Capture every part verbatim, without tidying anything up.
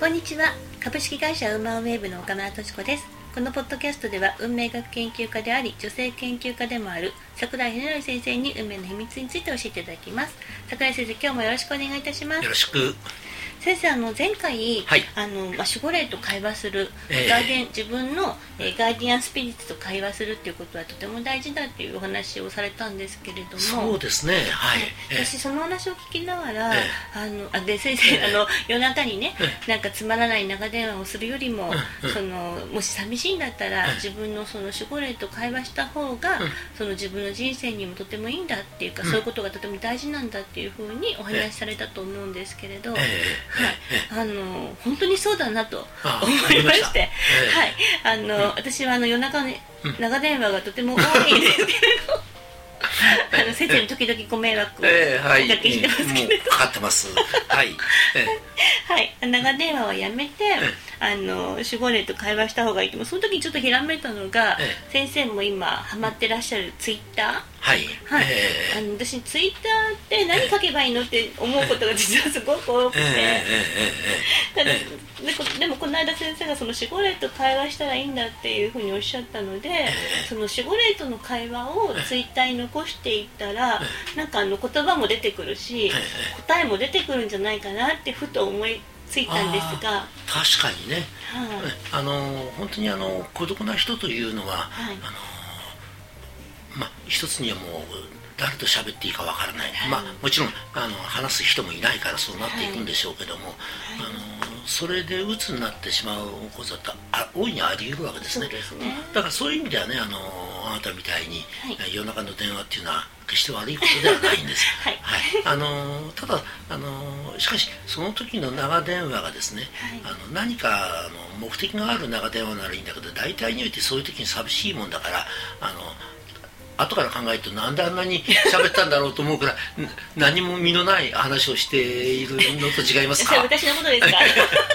こんにちは。株式会社ウーマンウェーブの岡村敏子です。このポッドキャストでは運命学研究家であり女性研究家でもある櫻井秀則先生に運命の秘密について教えていただきます。櫻井先生、今日もよろしくお願いいたします。 よろしく。 先生、あの前回、 はい、 あのまあ、守護霊と会話する、 えー、 ガーデン自分の、えー、ガーディアンスピリッツと会話するっていうことはとても大事だっていうお話をされたんですけれども、 そうですね、はい、 えー、私その話を聞きながら、 えー、あのあで先生、 えー、 あの夜中にね、 えー、 なんかつまらない長電話をするよりも、 えー、 そのもし寂しいんだったら、 えー、 自分のその守護霊と会話した方が、 えー、 その自分の人生にもとてもいいんだっていうか、うん、そういうことがとても大事なんだっていうふうにお話しされたと思うんですけれど、 えーはい、あの本当にそうだなと思いまして、えー、はい、あの、うん、私はあの夜中に長電話がとても多いんですけれどあの先生に時々ご迷惑をおかけしてますけれど、 えーはい、もうかかってますはい、えー、はい、長電話はやめて、えー、あの守護霊と会話した方がいいと。その時にちょっとひらめいたのが、えー、先生も今ハマってらっしゃるツイッター、 はい、 はい、えー、あの私ツイッターって何書けばいいのって思うことが実はすごく多くて、でもこの間先生がその守護霊と会話したらいいんだっていうふうにおっしゃったので、えー、その守護霊との会話をツイッターに残していったら、えー、なんかあの言葉も出てくるし、えー、答えも出てくるんじゃないかなってふと思いついたんですが、 確かにね、 はい、 あの本当にあの孤独な人というのは、はい、あのまあ、一つにはもう誰と喋っていいかわからない、はい、まあ、もちろんあの話す人もいないからそうなっていくんでしょうけども、はい、あのそれで鬱になってしまうことだって大いにあり得るわけですね。 そうですね。 だからそういう意味ではね、あのあなたみたいに、はい、夜中の電話っていうのは決して悪いことではないんです、 はいはい、あのただあのしかしその時の長電話がですね、はい、あの何かあの目的がある長電話ならいいんだけど、大体においてそういう時に寂しいもんだから、あの後から考えるとなんであんなに喋ったんだろうと思うくらい何も身のない話をしているのと違いますか。 それ昔のことですか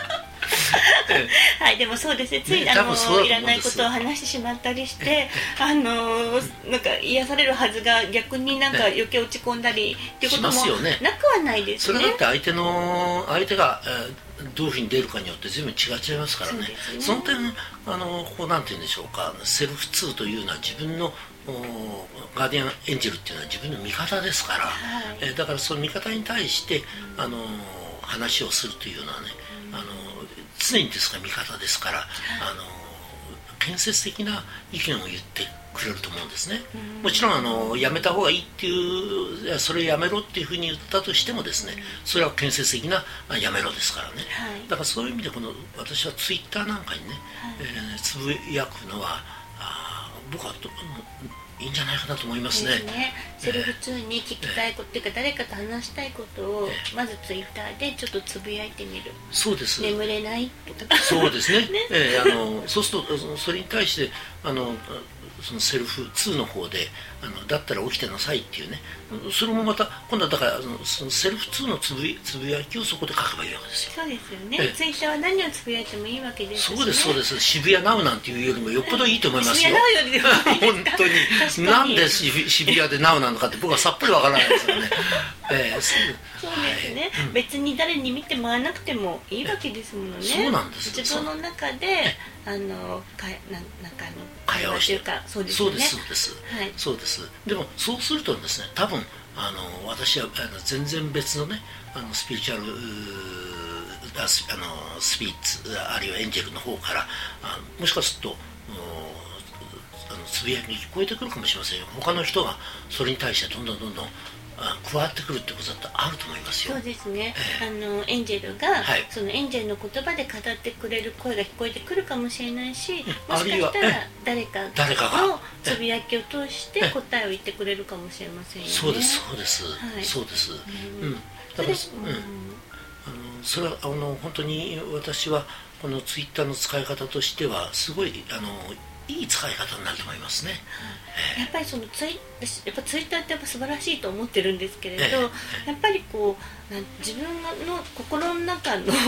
はい、でもそうですね、つい、ね、あのいらないことを話してしまったりしてあのなんか癒されるはずが逆になんか余計落ち込んだりっていうこともなくはないですね。 それだって相手の相手が、えー、どういうふうに出るかによって全部違っちゃいますから ね, そ, ねその点あのこうなんて言うんでしょうか、セルフツーというのは自分のガーディアンエンジェルっていうのは自分の味方ですから、はい、えー、だからその味方に対して、うん、あの話をするというのはね、うん、あの常にですが味方ですから、はい、あの建設的な意見を言ってくれると思うんですね、うん、もちろんあのやめた方がいいっていう、それをやめろっていうふうに言ったとしてもですね、うん、それは建設的なやめろですからね、はい、だからそういう意味でこの私はツイッターなんかにね、はい、えー、つぶやくのはあ僕はといいんじゃないかなと思いますね。 ですね。セルフツーに聞きたいことというか、誰かと話したいことをまずツイッターでちょっとつぶやいてみる。 そうです。 眠れないとか。 そうですね。 ね、 えー、あのそうするとそれに対してあのそのセルフツーの方であのだったら起きてなさいっていうね、それもまた今度はだからそのセルフツーのつぶつぶやきをそこで書けばいいわけですよ。 そうですよね。ツイッターは何をつぶやいてもいいわけですしね。 そうですそうです。渋谷ナウなんていうよりもよっぽどいいと思いますよ。 渋谷ナウよりでも本当になんで渋谷でナウなのかって僕はさっぱりわからないですよね。えー、 そうですね、はい、うん、別に誰に見てもらわなくてもいいわけですものね。 そうなんです。 自分の中であのかななんかの会話をしてというか、そうですよね。 ね。 そうですそうです、はい、そうです。でもそうするとですね、多分あの私はあの全然別のね、あのスピリチュアルあのスピリッツあるいはエンジェルの方からあもしかするとあのつぶやきに聞こえてくるかもしれませんよ。他の人がそれに対してどんどんどんどん加わってくるってことだってあると思いますよ。 そうですね、えー、あのエンジェルが、はい、そのエンジェルの言葉で語ってくれる声が聞こえてくるかもしれないし、もしかしたら誰かのつぶやきを通して答えを言ってくれるかもしれませんよね。 そうですそうです、はい、そうです、うん、だから、うん、あのそれはあの本当に私はこのツイッターの使い方としてはすごいあのいい使い方になると思いますね。 やっぱりそのツイやっぱツイッターってやっぱ素晴らしいと思ってるんですけれど、やっぱりこうな自分の心の中の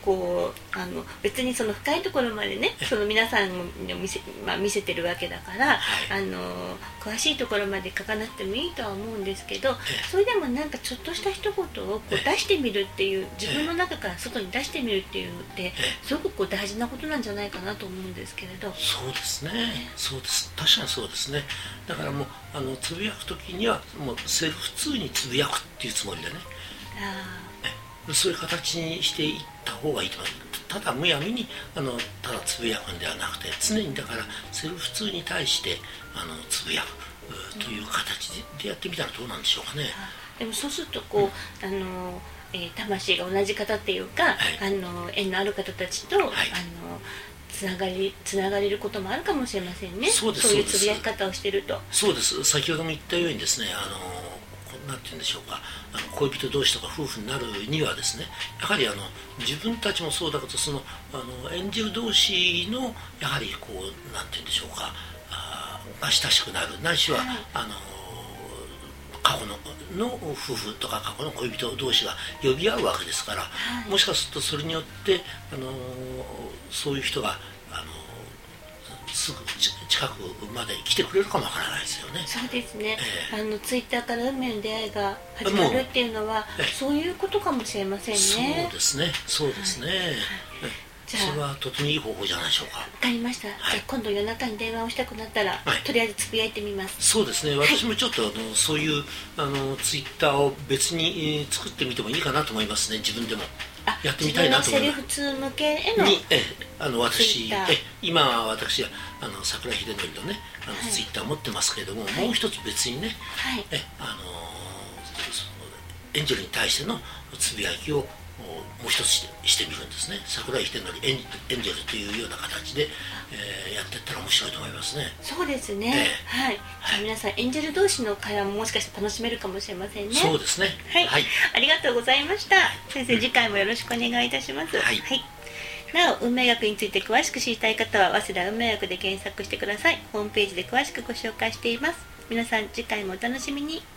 こうあの別にその深いところまでねその皆さんに見せ、まあ、見せてるわけだから、はい、あの詳しいところまで書かなくてもいいとは思うんですけど、それでもなんかちょっとした一言をこう出してみるっていう、自分の中から外に出してみるっていうのってすごくこう大事なことなんじゃないかなと思うんですけれど。 そうですね、そうです、確かにそうですね。だからもうあのつぶやくときにはもうセルフ通につぶやくっていうつもりでね、あそういう形にしていった方がいいと思います。ただむやみにあのただつぶやくんではなくて、常にだからセルフ通に対してあのつぶやくという形でやってみたらどうなんでしょうかね。 でもそうするとこう、うん、あのえー、魂が同じ方っていうか、はい、あの縁のある方たちと、はい、あのつながりつながれることもあるかもしれませんね。 そうです、 そういうつぶやき方をしていると。 そうです。先ほども言ったようにですね、あのなんて言うんでしょうか、あの恋人同士とか夫婦になるにはですね、やはりあの自分たちもそうだけど、そのあのエンジェル同士のやはりこうなんて言うんでしょうか、あが親しくなる、ないしは、はい、あの過去のの夫婦とか過去の恋人同士が呼び合うわけですから、はい、もしかするとそれによってあのそういう人があのすぐ近くまで来てくれるかもわからないですよね。 そうですね、えー、あのツイッターから運命の出会いが始まるっていうのは、えー、そういうことかもしれませんね。 そうですね、そうですね、はいはい、じゃあそれはとてもいい方法じゃないでしょうか。わかりました、はい、じゃあ今度夜中に電話をしたくなったら、はい、とりあえずつぶやいてみます。 そうですね、私もちょっとあの、はい、そういうあのツイッターを別に、えー、作ってみてもいいかなと思いますね。自分でもやってみたいなと思います。 自分のセルフ通向けへのにえあの私え今は私はあの桜秀則のねあの、はい、ツイッター持ってますけれども、はい、もう一つ別にね、はい、えあのエンジェルに対してのつぶやきをもう一つして、してみるんですね。桜井秀則エンエンジェルというような形で、えー、やっていったら面白いと思いますね。 そうですね、えー、はい、はい、皆さんエンジェル同士の会話ももしかして楽しめるかもしれませんね。 そうですね、 はい、はい、ありがとうございました。先生、次回もよろしくお願いいたします。はい、はい、なお運命学について詳しく知りたい方は早稲田運命学で検索してください。ホームページで詳しくご紹介しています。皆さん次回もお楽しみに。